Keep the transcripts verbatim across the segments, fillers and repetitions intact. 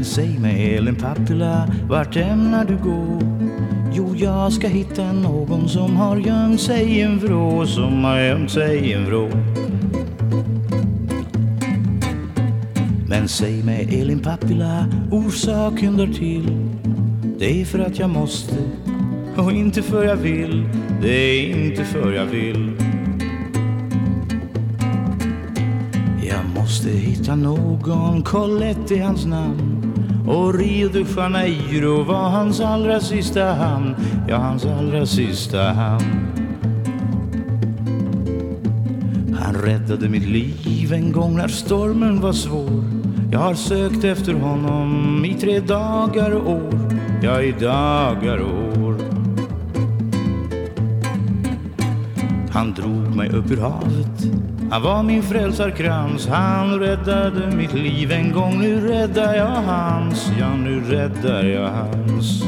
säg mig Elin Pappila, vart ämnar du gå? Jo, jag ska hitta någon som har gömt sig i en vrå, som har gömt sig i en vrå. Men säg mig Elin Pappila, orsaken därtill. Det är för att jag måste, och inte för jag vill. Det är inte för jag vill. Jag måste hitta någon, Colette är hans namn, och Rio de Janeiro var hans allra sista hamn. Ja, hans allra sista hamn. Han räddade mitt liv en gång när stormen var svår. Jag har sökt efter honom i tre dagar och år. Ja, i dagar och år. Han drog mig upp ur havet, han var min frälsarkrans. Han räddade mitt liv en gång, nu räddar jag hans. Ja, nu räddar jag hans.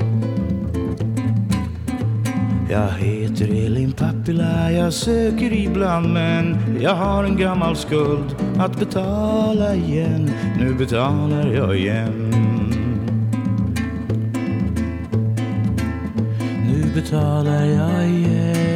Jag heter Elin Pappila, jag söker ibland, men jag har en gammal skuld att betala igen. Nu betalar jag igen. Nu betalar jag igen.